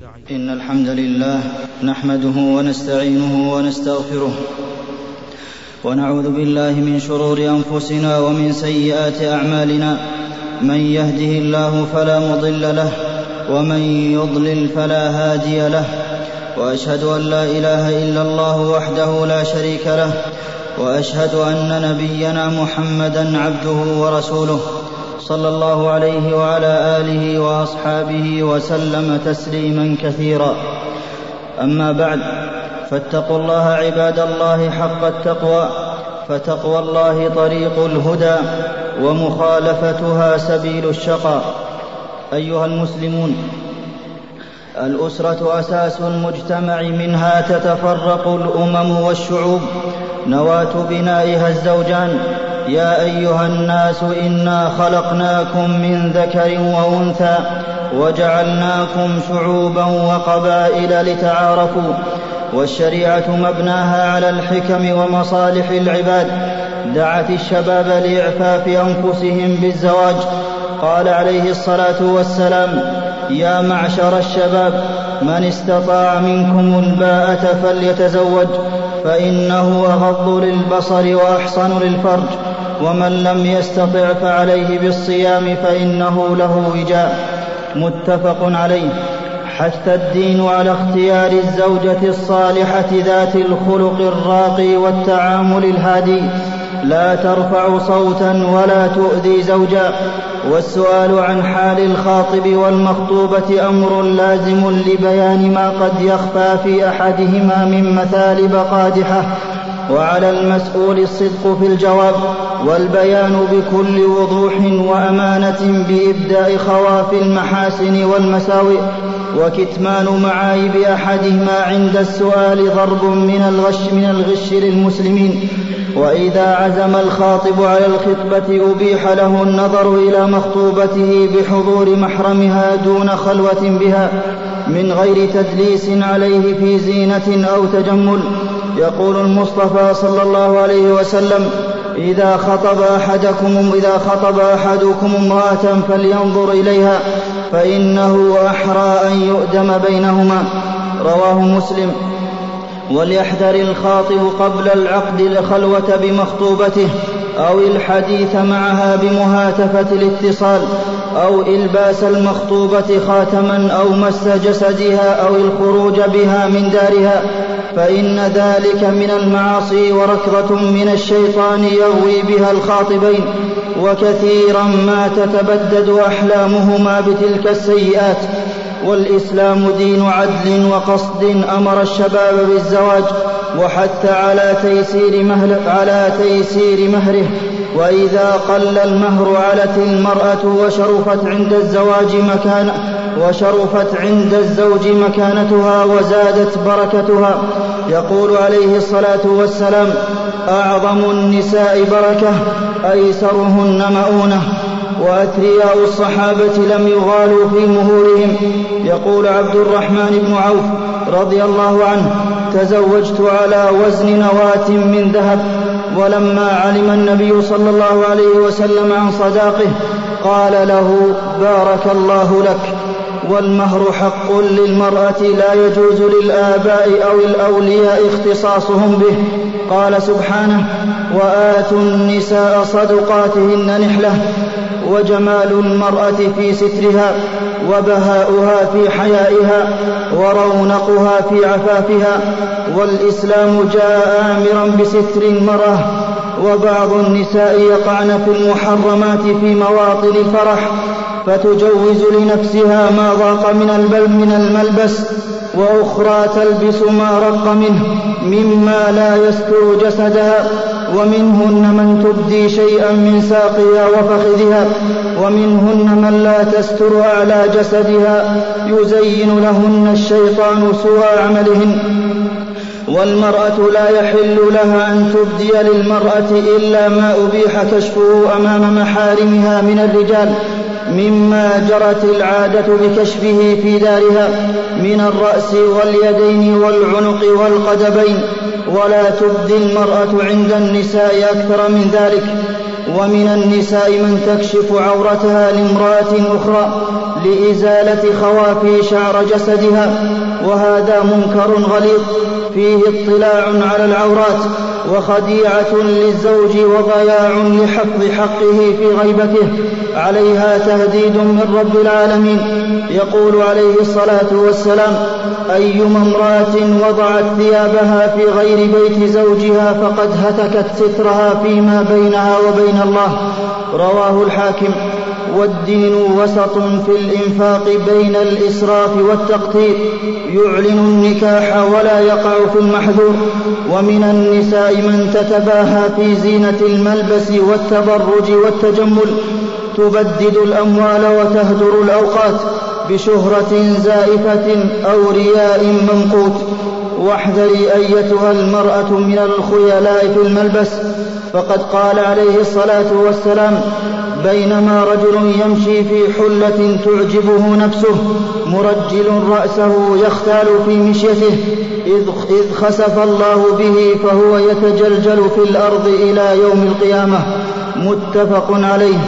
إن الحمد لله نحمده ونستعينه ونستغفره ونعوذ بالله من شرور أنفسنا ومن سيئات أعمالنا. من يهده الله فلا مضل له ومن يضلل فلا هادي له، وأشهد أن لا إله إلا الله وحده لا شريك له، وأشهد أن نبينا محمدا عبده ورسوله صلى الله عليه وعلى آله وأصحابه وسلم تسليما كثيرا. أما بعد، فاتقوا الله عباد الله حق التقوى، فتقوى الله طريق الهدى ومخالفتها سبيل الشقاء. أيها المسلمون، الأسرة أساس المجتمع، منها تتفرق الأمم والشعوب، نواة بنائها الزوجان. يا أيها الناس إنا خلقناكم من ذكر وأنثى وجعلناكم شعوبا وقبائل لتعارفوا، والشريعة مبناها على الحكم ومصالح العباد. دعت الشباب لإعفاف أنفسهم بالزواج. قال عليه الصلاة والسلام: يا معشر الشباب، من استطاع منكم الباءة فليتزوج، فإنه أغض للبصر وأحصن للفرج، ومن لم يستطع فعليه بالصيام فإنه له وجاء. متفق عليه. حث الدين على اختيار الزوجة الصالحة ذات الخلق الراقي والتعامل الهادي، لا ترفع صوتا ولا تؤذي زوجا. والسؤال عن حال الخاطب والمخطوبة أمر لازم لبيان ما قد يخفى في أحدهما من مثالب قادحة، وعلى المسؤول الصدق في الجواب والبيان بكل وضوح وأمانة بإبداء خواف المحاسن والمساوئ، وكتمان معايب أحدهما عند السؤال ضرب من الغش للمسلمين. وإذا عزم الخاطب على الخطبة أبيح له النظر إلى مخطوبته بحضور محرمها دون خلوة بها، من غير تدليس عليه في زينة أو تجمل. يقول المصطفى صلى الله عليه وسلم: إذا خطب أحدكم امرأة فلينظر إليها، فإنه أحرى أن يؤدم بينهما. رواه مسلم. وليحذر الخاطب قبل العقد الخلوة بمخطوبته أو الحديث معها بمهاتفة الاتصال، أو إلباس المخطوبة خاتما، أو مس جسدها، أو الخروج بها من دارها، فإن ذلك من المعاصي وركضة من الشيطان يغوي بها الخاطبين، وكثيرا ما تتبدد أحلامهما بتلك السيئات. والإسلام دين عدل وقصد، أمر الشباب بالزواج وحث على تيسير مهره. وإذا قل المهر علت المرأة وشرفت عند الزوج مكانتها وزادت بركتها. يقول عليه الصلاة والسلام: أعظم النساء بركة أيسرهن مؤونة. وأثرياء الصحابة لم يغالوا في مهورهم. يقول عبد الرحمن بن عوف رضي الله عنه: تزوجت على وزن نواة من ذهب، ولما علم النبي صلى الله عليه وسلم عن صداقه قال له: بارك الله لك. والمهر حق للمرأة لا يجوز للآباء أو الأولياء اختصاصهم به. قال سبحانه: وآتوا النساء صدقاتهن نحلة. وجمال المرأة في سترها، وبهاؤها في حيائها، ورونقها في عفافها. والإسلام جاء آمرا بستر المرأة. وبعض النساء يقعن في المحرمات في مواطن الفرح، فتجوز لنفسها ما ضاق من الملبس، وأخرى تلبس ما رق منه مما لا يستر جسدها. ومنهن من تبدي شيئا من ساقها وفخذها، ومنهن من لا تستر أعلى جسدها، يزين لهن الشيطان سوء عملهن. والمرأة لا يحل لها أن تبدي للمرأة إلا ما أبيح كشفه أمام محارمها من الرجال، مما جرت العادة بكشفه في دارها من الرأس واليدين والعنق والقدمين، ولا تبدي المرأة عند النساء أكثر من ذلك. ومن النساء من تكشف عورتها لامرأة أخرى لإزالة خوافي شعر جسدها، وهذا منكر غليظ فيه اطلاع على العورات وخديعة للزوج وضياع لحفظ حقه في غيبته، عليها تهديد من رب العالمين. يقول عليه الصلاة والسلام: أيما امرأة وضعت ثيابها في غير بيت زوجها فقد هتكت سترها فيما بينها وبين الله. رواه الحاكم. والدين وسط في الإنفاق بين الإسراف والتقتير، يعلن النكاح ولا يقع في المحذور. ومن النساء من تتباهى في زينة الملبس والتبرج والتجمل، تبدد الأموال وتهدر الأوقات بشهرة زائفة أو رياء ممقوت. واحذري أيتها المرأة من الخيلاء في الملبس، فقد قال عليه الصلاة والسلام: بينما رجل يمشي في حلة تعجبه نفسه مرجل رأسه يختال في مشيته إذ خسف الله به فهو يتجلجل في الأرض إلى يوم القيامة. متفق عليه.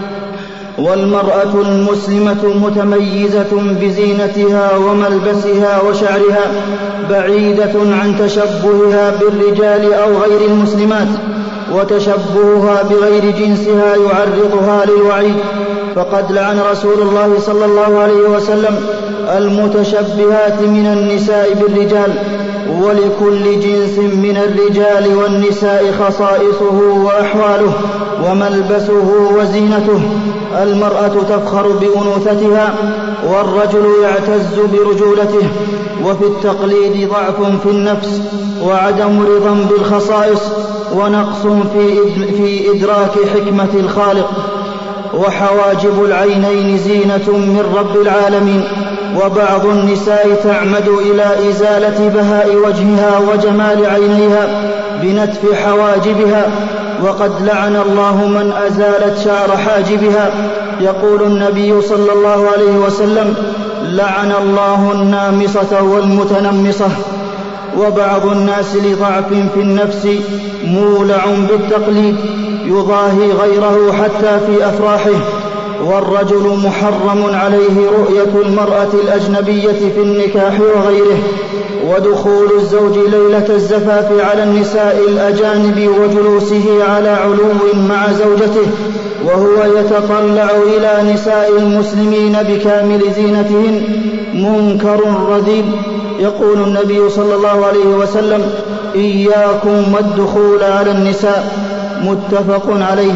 والمرأة المسلمة متميزة بزينتها وملبسها وشعرها، بعيدة عن تشبهها بالرجال أو غير المسلمات، وتشبهها بغير جنسها يعرضها للوعيد. فقد لعن رسول الله صلى الله عليه وسلم المتشبهات من النساء بالرجال. ولكل جنس من الرجال والنساء خصائصه وأحواله وملبسه وزينته. المرأة تفخر بأنوثتها، والرجل يعتز برجولته. وفي التقليد ضعف في النفس وعدم رضا بالخصائص ونقص في إدراك حكمة الخالق. وحواجب العينين زينة من رب العالمين. وبعض النساء تعمد إلى إزالة بهاء وجهها وجمال عينيها بنتف حواجبها، وقد لعن الله من أزالت شعر حاجبها. يقول النبي صلى الله عليه وسلم: لعن الله النامصة والمتنمصة. وبعض الناس لضعف في النفس مولع بالتقليد، يضاهي غيره حتى في أفراحه. والرجل محرم عليه رؤية المرأة الأجنبية في النكاح وغيره، ودخول الزوج ليلة الزفاف على النساء الأجانب وجلوسه على علو مع زوجته وهو يتطلع إلى نساء المسلمين بكامل زينتهن منكر رذيل. يقول النبي صلى الله عليه وسلم: إياكم والدخول على النساء. متفق عليه.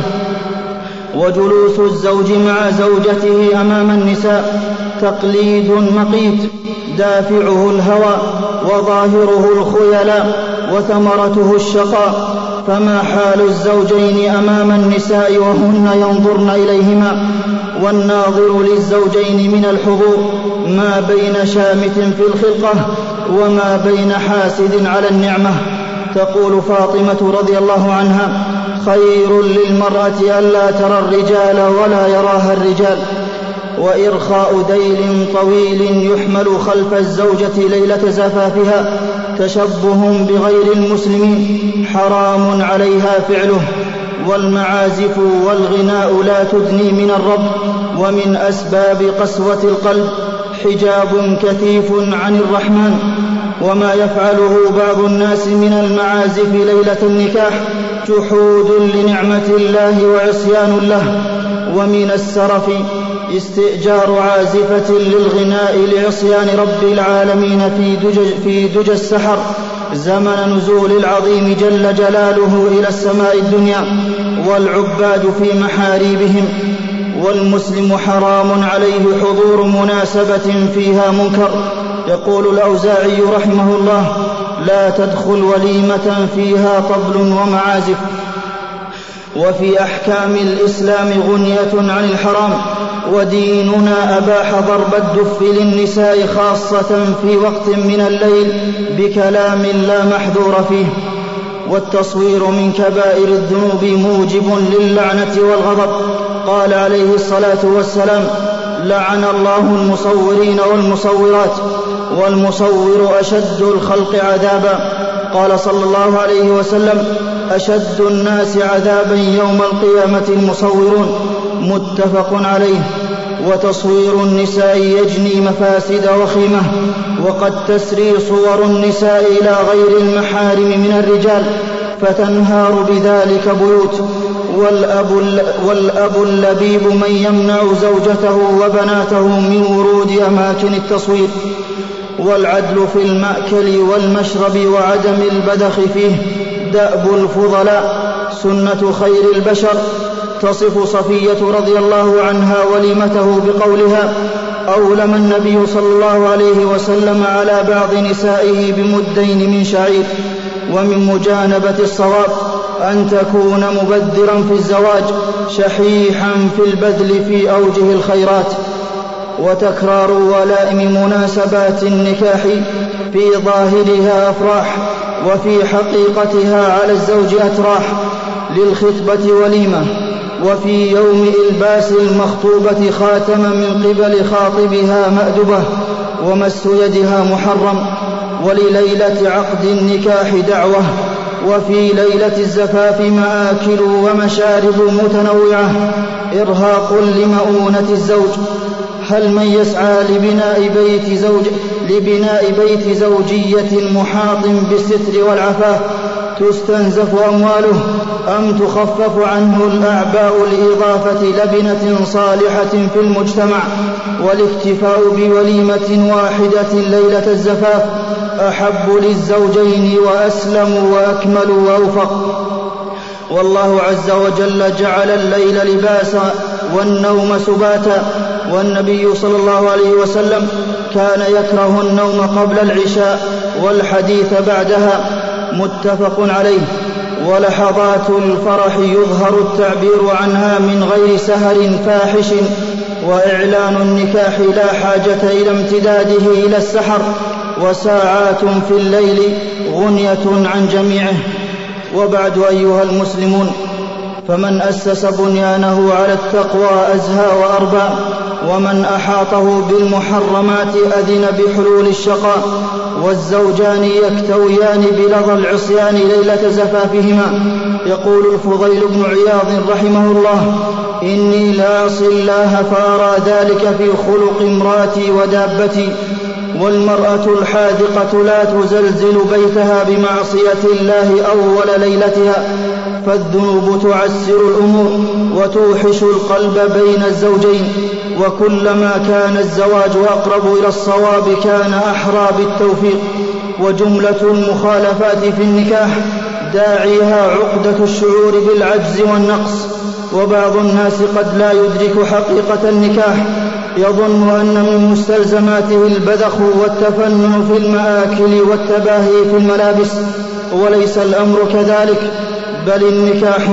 وجلوس الزوج مع زوجته أمام النساء تقليد مقيت، دافعه الهوى وظاهره الخيلاء وثمرته الشقاء. فما حال الزوجين أمام النساء وهن ينظرن إليهما؟ والناظر للزوجين من الحضور ما بين شامت في الخلقة وما بين حاسد على النعمة. تقول فاطمة رضي الله عنها: خير للمرأة ألا ترى الرجال ولا يراها الرجال. وإرخاء ديل طويل يحمل خلف الزوجة ليلة زفافها تشبه بغير المسلمين حرام عليها فعله. والمعازف والغناء لا تدني من الرب. ومن أسباب قسوة القلب حجاب كثيف عن الرحمن. وما يفعله بعض الناس من المعازف ليلة النكاح جحود لنعمة الله وعصيان له. ومن السرف استئجار عازفة للغناء لعصيان رب العالمين في دجى السحر زمن نزول العظيم جل جلاله إلى السماء الدنيا والعباد في محاريبهم. والمسلم حرام عليه حضور مناسبة فيها منكر. يقول الأوزاعي رحمه الله: لا تدخل وليمة فيها طبل ومعازف. وفي أحكام الإسلام غنية عن الحرام. وديننا أباح ضرب الدف للنساء خاصة في وقت من الليل بكلام لا محذور فيه. والتصوير من كبائر الذنوب موجب للعنة والغضب. قال عليه الصلاة والسلام: لعن الله المصورين والمصورات، والمصور أشد الخلق عذابا. قال صلى الله عليه وسلم: أشد الناس عذابا يوم القيامة المصورون. متفق عليه. وتصوير النساء يجني مفاسد وخيمة، وقد تسري صور النساء إلى غير المحارم من الرجال فتنهار بذلك بيوت. والأب اللبيب من يمنع زوجته وبناته من ورود أماكن التصوير. والعدل في المأكل والمشرب وعدم البذخ فيه دأب الفضلاء سنة خير البشر. تصف صفية رضي الله عنها وليمته بقولها: أولم النبي صلى الله عليه وسلم على بعض نسائه بمدين من شعير. ومن مجانبة الصواب أن تكون مبذرا في الزواج شحيحا في البذل في أوجه الخيرات. وتكرار ولائم مناسبات النكاح في ظاهرها أفراح وفي حقيقتها على الزوج أتراح. للخطبة وليمة، وفي يوم إلباس المخطوبة خاتما من قبل خاطبها مأدبة، ومس يدها محرم. ولليلة عقد النكاح دعوة، وفي ليلة الزفاف مآكل ومشارب متنوعة إرهاق لمؤونة الزوج. هل من يسعى لبناء بيت زوجية محاط بالستر والعفاف تستنزف أمواله، أم تخفف عنه الأعباء لإضافة لبنة صالحة في المجتمع؟ والاكتفاء بوليمة واحدة ليلة الزفاف أحب للزوجين وأسلم وأكمل وأوفق. والله عز وجل جعل الليل لباسا والنوم سباتا. والنبي صلى الله عليه وسلم كان يكره النوم قبل العشاء والحديث بعدها، متفق عليه. ولحظات الفرح يظهر التعبير عنها من غير سهر فاحش. وإعلان النكاح لا حاجة إلى امتداده إلى السحر، وساعات في الليل غنية عن جميعه. وبعد أيها المسلمون، فمن أسس بنيانه على التقوى أزهى وأربى، ومن أحاطه بالمحرمات أذن بحلول الشقاء. والزوجان يكتويان بلظى العصيان ليلة زفافهما. يقول الفضيل بن عياض رحمه الله: إني لأعصي الله فأرى ذلك في خلق امرأتي ودابتي. والمرأة الحاذقة لا تزلزل بيتها بمعصية الله أول ليلتها، فالذنوب تعسر الأمور وتوحش القلب بين الزوجين. وكلما كان الزواج أقرب إلى الصواب كان أحرى بالتوفيق. وجملة المخالفات في النكاح داعيها عقدة الشعور بالعجز والنقص. وبعض الناس قد لا يدرك حقيقة النكاح، يظن أن من مستلزماته البذخ والتفنن في المآكل والتباهي في الملابس، وليس الأمر كذلك، بل النكاح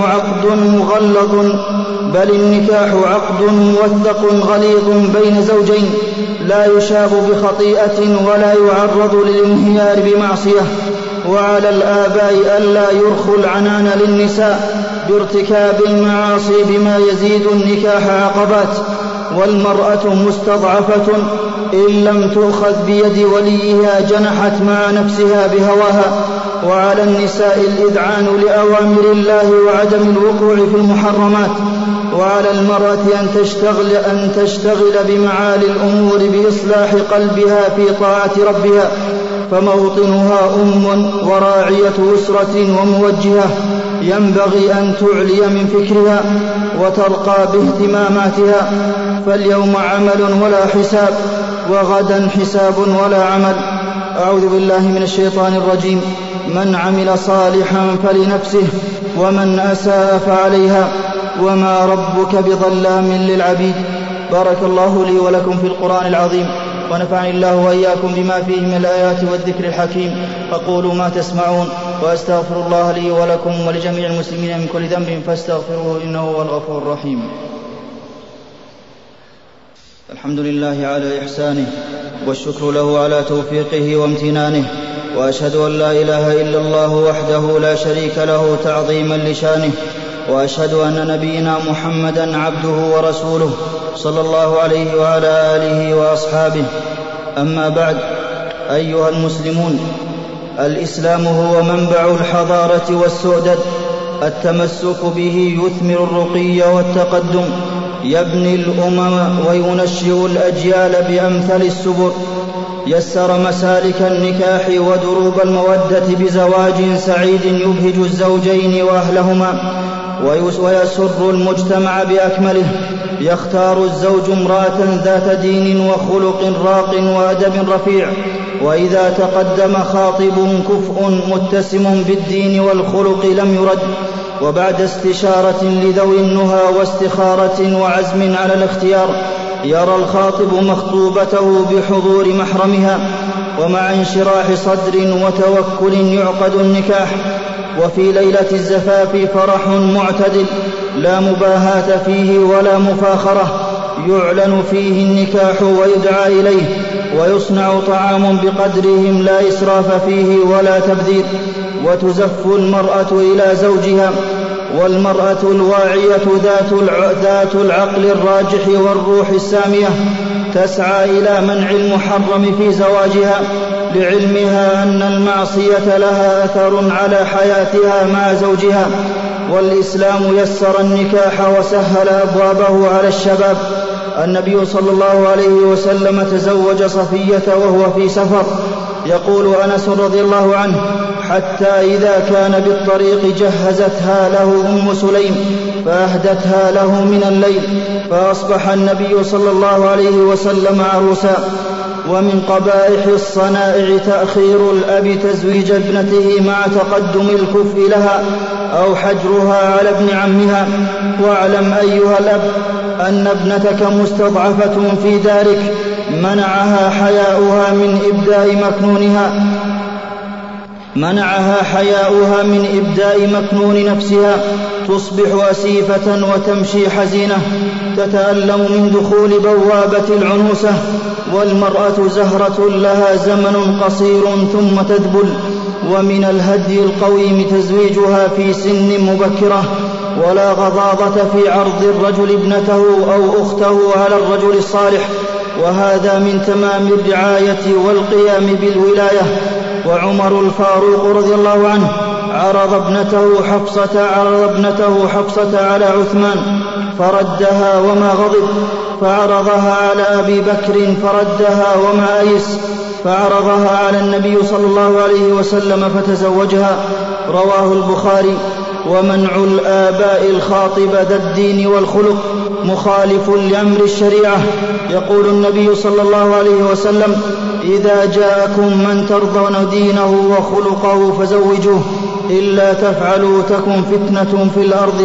عقد موثق غليظ بين زوجين لا يشاب بخطيئة ولا يعرض للانهيار بمعصية. وعلى الآباء ألا يرخوا العنان للنساء بارتكاب المعاصي بما يزيد النكاح عقبات. والمرأة مستضعفة إن لم تؤخذ بيد وليها جنحت مع نفسها بهواها. وعلى النساء الإذعان لأوامر الله وعدم الوقوع في المحرمات. وعلى المرأة أن تشتغل بمعالي الأمور بإصلاح قلبها في طاعة ربها، فموطنها وراعية أسرة وموجهة، ينبغي أن تعلي من فكرها وترقى باهتماماتها. فاليوم عمل ولا حساب، وغدا حساب ولا عمل. أعوذ بالله من الشيطان الرجيم. من عمل صالحا فلنفسه ومن أساء فعليها وما ربك بظلام للعبيد. بارك الله لي ولكم في القرآن العظيم، ونفعني الله وإياكم بما فيه من الآيات والذكر الحكيم. أقول ما تسمعون، وأستغفر الله لي ولكم ولجميع المسلمين من كل ذنب فاستغفروه إنه هو الغفور الرحيم. الحمد لله على إحسانه، والشكر له على توفيقه وامتنانه، وأشهد أن لا إله إلا الله وحده لا شريك له تعظيما لشانه، وأشهد أن نبينا محمدا عبده ورسوله صلى الله عليه وعلى آله وأصحابه. أما بعد، أيها المسلمون، الإسلام هو منبع الحضارة والسؤدد، التمسك به يثمر الرقي والتقدم، يبني الأمم وينشئ الأجيال بأمثل السبل. يسر مسالك النكاح ودروب المودة بزواج سعيد يبهج الزوجين وأهلهما ويسر المجتمع بأكمله. يختار الزوج امرأة ذات دين وخلق راق وأدب رفيع، وإذا تقدم خاطب كفء متسم بالدين والخلق لم يرد، وبعد استشارة لذوي النهى واستخارة وعزم على الاختيار يرى الخاطب مخطوبته بحضور محرمها، ومع انشراح صدر وتوكل يعقد النكاح. وفي ليلة الزفاف فرح معتدل لا مباهاة فيه ولا مفاخرة، يعلن فيه النكاح ويدعى إليه، ويصنع طعام بقدرهم لا إسراف فيه ولا تبذير، وتزف المرأة إلى زوجها. والمرأة الواعية ذات العقل الراجح والروح السامية تسعى إلى منع المحرم في زواجها، لعلمها أن المعصية لها أثر على حياتها مع زوجها. والإسلام يسر النكاح وسهل أبوابه على الشباب. النبي صلى الله عليه وسلم تزوج صفية وهو في سفر. يقول أنس رضي الله عنه: حتى إذا كان بالطريق جهزتها له أم سليم فأهدتها له من الليل، فأصبح النبي صلى الله عليه وسلم عروسا. ومن قبائح الصنائع تأخير الأب تزويج ابنته مع تقدم الكفء لها أو حجرها على ابن عمها. واعلم أيها الأب أن ابنتك مستضعفة في دارك، منعها حياؤها من إبداء مكنون نفسها، تصبح أسيفة وتمشي حزينة تتألم من دخول بوابة العنوسة. والمرأة زهرة لها زمن قصير ثم تذبل. ومن الهدي القويم تزويجها في سن مبكرة، ولا غضاضة في عرض الرجل ابنته أو أخته على الرجل الصالح، وهذا من تمام الرعاية والقيام بالولاية. وعمر الفاروق رضي الله عنه عرض ابنته حفصة على عثمان فردها وما غضب، فعرضها على أبي بكر فردها وما أيس، فعرضها على النبي صلى الله عليه وسلم فتزوجها. رواه البخاري. ومنع الآباء الخاطب ذا الدين والخلق مخالف لأمر الشريعة. يقول النبي صلى الله عليه وسلم: إذا جاءكم من ترضون دينه وخلقه فزوجوه، إلا تفعلوا تكن فتنة في الأرض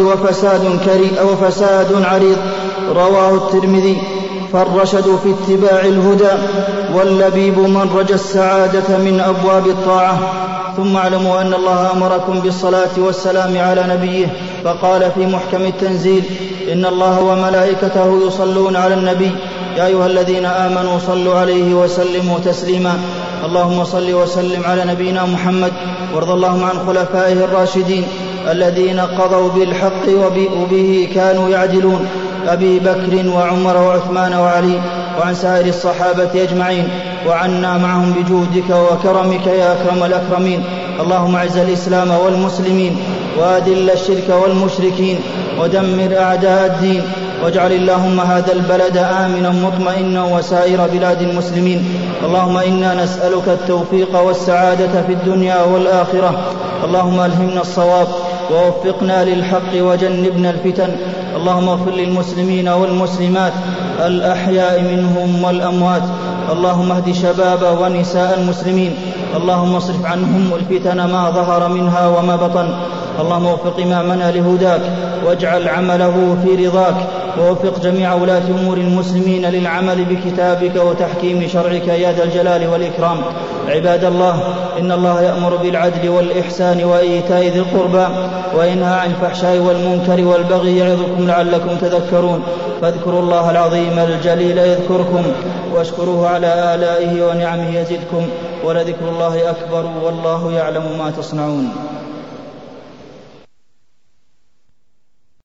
وفساد عريض. رواه الترمذي. فالرشد في اتباع الهدى، واللبيب من رجا السعادة من أبواب الطاعة. ثم اعلموا أن الله أمركم بالصلاة والسلام على نبيه، فقال في محكم التنزيل: إن الله وملائكته يصلون على النبي، يا أيها الذين آمنوا صلوا عليه وسلموا تسليما. اللهم صل وسلم على نبينا محمد، وارض اللهم عن خلفائه الراشدين الذين قضوا بالحق وبه كانوا يعدلون، أبي بكر وعمر وعثمان وعلي، وعن سائر الصحابة أجمعين، وعنا معهم بجودك وكرمك يا أكرم الأكرمين. اللهم اعز الإسلام والمسلمين، وأذل الشرك والمشركين، ودمر أعداء الدين، واجعل اللهم هذا البلد آمنا مطمئنا وسائر بلاد المسلمين. اللهم إنا نسألك التوفيق والسعادة في الدنيا والآخرة. اللهم ألهمنا الصواب ووفقنا للحق وجنبنا الفتن. اللهم اغفر للمسلمين والمسلمات الأحياء منهم والأموات. اللهم اهد شباب ونساء المسلمين. اللهم اصرف عنهم الفتن ما ظهر منها وما بطن. اللهم وفق إمامنا لهداك، واجعل عمله في رضاك، ووفق جميع ولاة أمور المسلمين للعمل بكتابك وتحكيم شرعك يا ذا الجلال والإكرام. عباد الله، إن الله يأمر بالعدل والإحسان وإيتاء ذي القربى، وينهى عن الفحشاء والمنكر والبغي، يعظكم لعلكم تذكرون. فاذكروا الله العظيم الجليل يذكركم، واشكروه على آلائه ونعمه يزدكم، ولذكر الله أكبر، والله يعلم ما تصنعون.